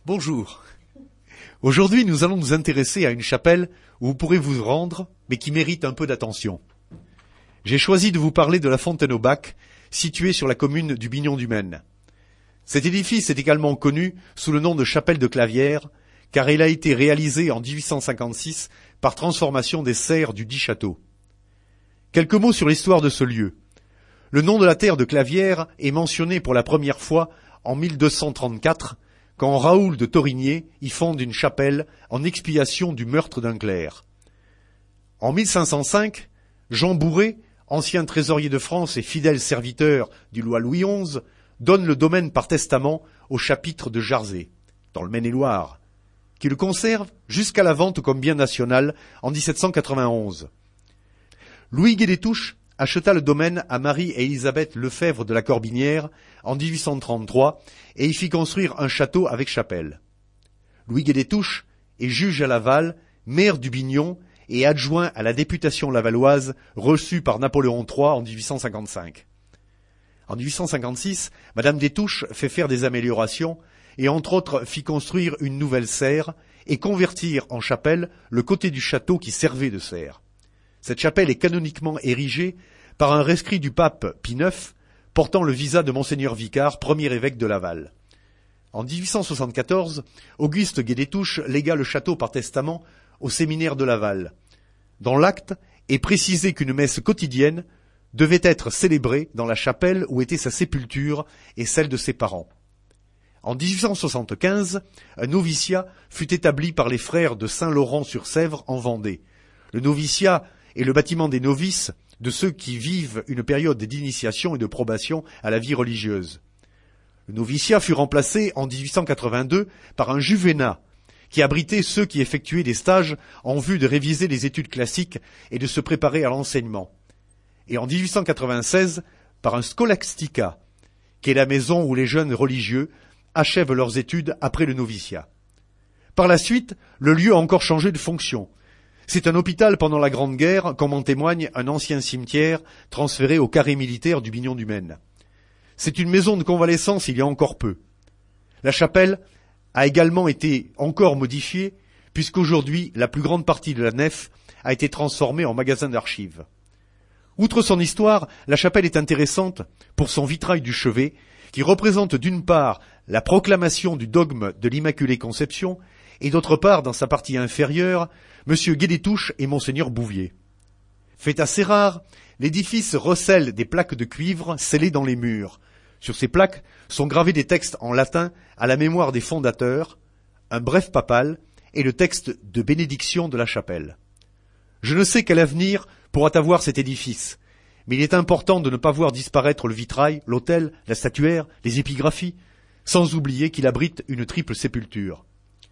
Bonjour. Aujourd'hui, nous allons nous intéresser à une chapelle où vous pourrez vous rendre, mais qui mérite un peu d'attention. J'ai choisi de vous parler de la Fontaine au Bac, située sur la commune du Bignon du Maine. Cet édifice est également connu sous le nom de chapelle de Clavières, car il a été réalisé en 1856 par transformation des serres du dit château. Quelques mots sur l'histoire de ce lieu. Le nom de la terre de Clavières est mentionné pour la première fois en 1234, quand Raoul de Torigné y fonde une chapelle en expiation du meurtre d'un clerc. En 1505, Jean Bourré, ancien trésorier de France et fidèle serviteur du roi Louis XI, donne le domaine par testament au chapitre de Jarzé, dans le Maine-et-Loire, qui le conserve jusqu'à la vente comme bien national en 1791. Louis Gué-des-Touches acheta le domaine à Marie et Élisabeth Lefebvre de la Corbinière en 1833 et y fit construire un château avec chapelle. Louis Gué-des-Touches est juge à Laval, maire du Bignon et adjoint à la députation lavalloise reçue par Napoléon III en 1855. En 1856, Madame des Touches fait faire des améliorations et entre autres fit construire une nouvelle serre et convertir en chapelle le côté du château qui servait de serre. Cette chapelle est canoniquement érigée par un rescrit du pape Pie IX portant le visa de Monseigneur Vicard, premier évêque de Laval. En 1874, Auguste Gué-des-Touches légua le château par testament au séminaire de Laval. Dans l'acte est précisé qu'une messe quotidienne devait être célébrée dans la chapelle où était sa sépulture et celle de ses parents. En 1875, un noviciat fut établi par les frères de Saint-Laurent-sur-Sèvre en Vendée. Le noviciat est le bâtiment des novices, de ceux qui vivent une période d'initiation et de probation à la vie religieuse. Le noviciat fut remplacé en 1882 par un juvénat, qui abritait ceux qui effectuaient des stages en vue de réviser les études classiques et de se préparer à l'enseignement. Et en 1896, par un scholastica, qui est la maison où les jeunes religieux achèvent leurs études après le noviciat. Par la suite, le lieu a encore changé de fonction. C'est un hôpital pendant la Grande Guerre, comme en témoigne un ancien cimetière transféré au carré militaire du Bignon du Maine. C'est une maison de convalescence il y a encore peu. La chapelle a également été encore modifiée, puisqu'aujourd'hui, la plus grande partie de la nef a été transformée en magasin d'archives. Outre son histoire, la chapelle est intéressante pour son vitrail du chevet, qui représente d'une part la proclamation du dogme de l'Immaculée Conception, et d'autre part, dans sa partie inférieure, Monsieur Gué-des-Touches et Monseigneur Bouvier. Fait assez rare, l'édifice recèle des plaques de cuivre scellées dans les murs. Sur ces plaques sont gravés des textes en latin à la mémoire des fondateurs, un bref papal et le texte de bénédiction de la chapelle. Je ne sais quel avenir pourra avoir cet édifice, mais il est important de ne pas voir disparaître le vitrail, l'autel, la statuaire, les épigraphies, sans oublier qu'il abrite une triple sépulture.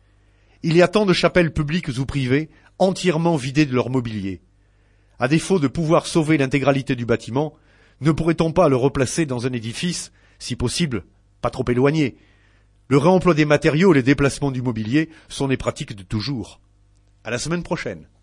Il y a tant de chapelles publiques ou privées entièrement vidées de leur mobilier. À défaut de pouvoir sauver l'intégralité du bâtiment, ne pourrait-on pas le replacer dans un édifice, si possible, pas trop éloigné? Le réemploi des matériaux et les déplacements du mobilier sont des pratiques de toujours. À la semaine prochaine.